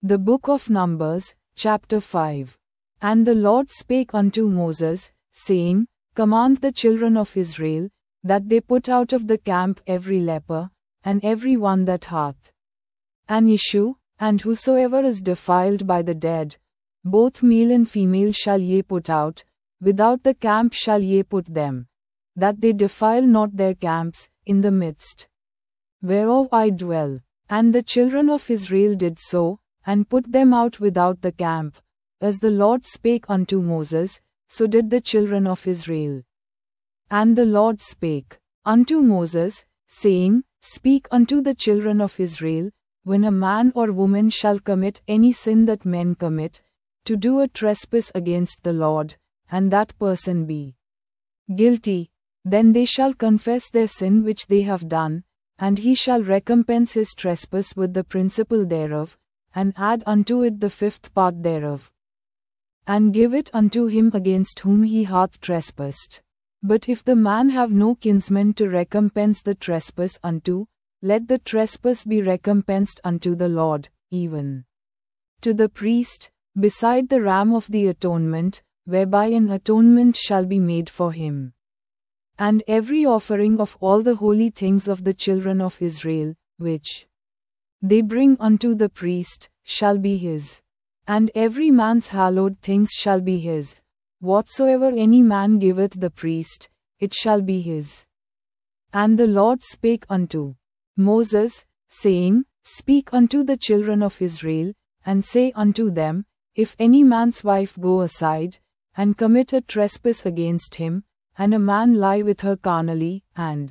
The book of Numbers, chapter 5. And the Lord spake unto Moses, saying, Command the children of Israel, that they put out of the camp every leper, and every one that hath an issue, and whosoever is defiled by the dead, both male and female shall ye put out, without the camp shall ye put them, that they defile not their camps, in the midst whereof I dwell. And the children of Israel did so, and put them out without the camp, as the Lord spake unto Moses, so did the children of Israel. And the Lord spake unto Moses, saying, Speak unto the children of Israel, when a man or woman shall commit any sin that men commit, to do a trespass against the Lord, and that person be guilty, then they shall confess their sin which they have done, and he shall recompense his trespass with the principal thereof, and add unto it the fifth part thereof, and give it unto him against whom he hath trespassed. But if the man have no kinsman to recompense the trespass unto, let the trespass be recompensed unto the Lord, even to the priest, beside the ram of the atonement, whereby an atonement shall be made for him. And every offering of all the holy things of the children of Israel, which they bring unto the priest, shall be his. And every man's hallowed things shall be his. Whatsoever any man giveth the priest, it shall be his. And the Lord spake unto Moses, saying, Speak unto the children of Israel, and say unto them, If any man's wife go aside, and commit a trespass against him, and a man lie with her carnally, and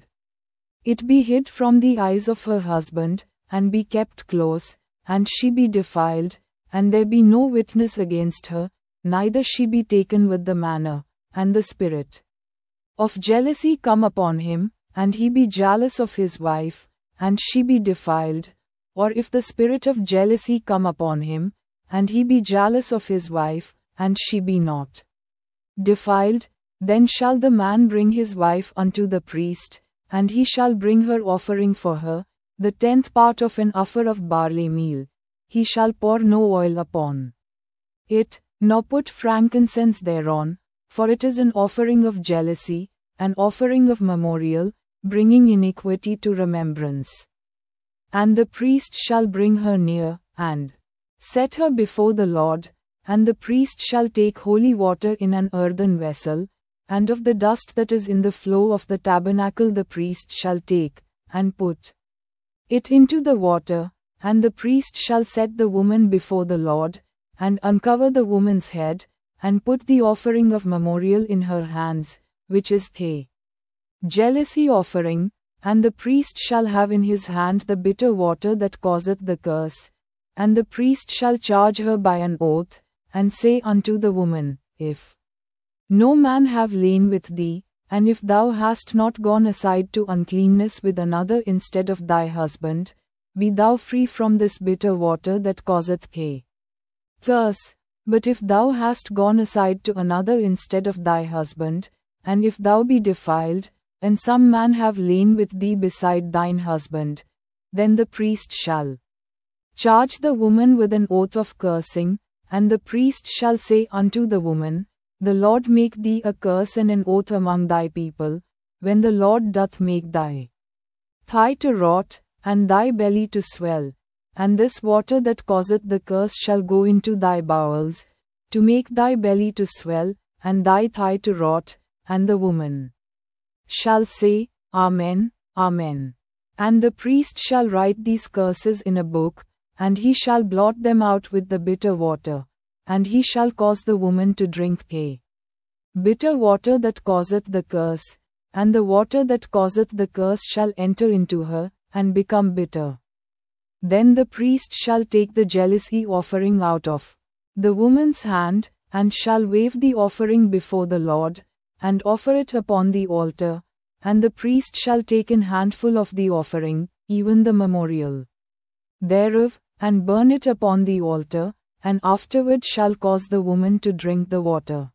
it be hid from the eyes of her husband, and be kept close, and she be defiled, and there be no witness against her, neither she be taken with the manner, and the spirit of jealousy come upon him, and he be jealous of his wife, and she be defiled, or if the spirit of jealousy come upon him, and he be jealous of his wife, and she be not defiled, then shall the man bring his wife unto the priest, and he shall bring her offering for her, the 10th part of an ephah of barley meal. He shall pour no oil upon it, nor put frankincense thereon, for it is an offering of jealousy, an offering of memorial, bringing iniquity to remembrance. And the priest shall bring her near, and set her before the Lord, and the priest shall take holy water in an earthen vessel, and of the dust that is in the floor of the tabernacle the priest shall take, and put it into the water, and the priest shall set the woman before the Lord, and uncover the woman's head, and put the offering of memorial in her hands, which is the jealousy offering, and the priest shall have in his hand the bitter water that causeth the curse, and the priest shall charge her by an oath, and say unto the woman, If no man have lain with thee, and if thou hast not gone aside to uncleanness with another instead of thy husband, be thou free from this bitter water that causeth a curse. But if thou hast gone aside to another instead of thy husband, and if thou be defiled, and some man have lain with thee beside thine husband, then the priest shall charge the woman with an oath of cursing, and the priest shall say unto the woman, The Lord make thee a curse and an oath among thy people, when the Lord doth make thy thigh to rot, and thy belly to swell, and this water that causeth the curse shall go into thy bowels, to make thy belly to swell, and thy thigh to rot, and the woman shall say, Amen, Amen. And the priest shall write these curses in a book, and he shall blot them out with the bitter water, and he shall cause the woman to drink a bitter water that causeth the curse, and the water that causeth the curse shall enter into her, and become bitter. Then the priest shall take the jealousy offering out of the woman's hand, and shall wave the offering before the Lord, and offer it upon the altar, and the priest shall take an handful of the offering, even the memorial thereof, and burn it upon the altar, and afterward shall cause the woman to drink the water.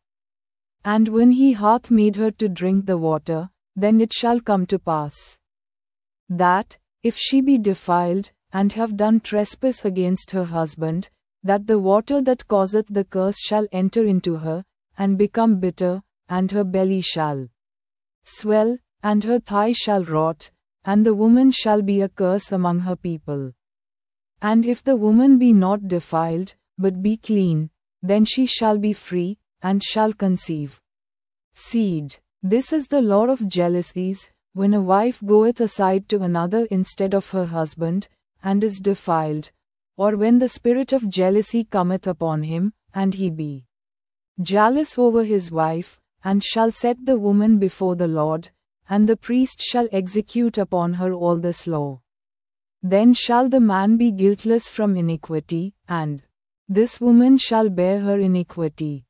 And when he hath made her to drink the water, then it shall come to pass that, if she be defiled, and have done trespass against her husband, that the water that causeth the curse shall enter into her, and become bitter, and her belly shall swell, and her thigh shall rot, and the woman shall be a curse among her people. And if the woman be not defiled, but be clean, then she shall be free, and shall conceive seed. This is the law of jealousies, when a wife goeth aside to another instead of her husband, and is defiled, or when the spirit of jealousy cometh upon him, and he be jealous over his wife, and shall set the woman before the Lord, and the priest shall execute upon her all this law. Then shall the man be guiltless from iniquity, and this woman shall bear her iniquity.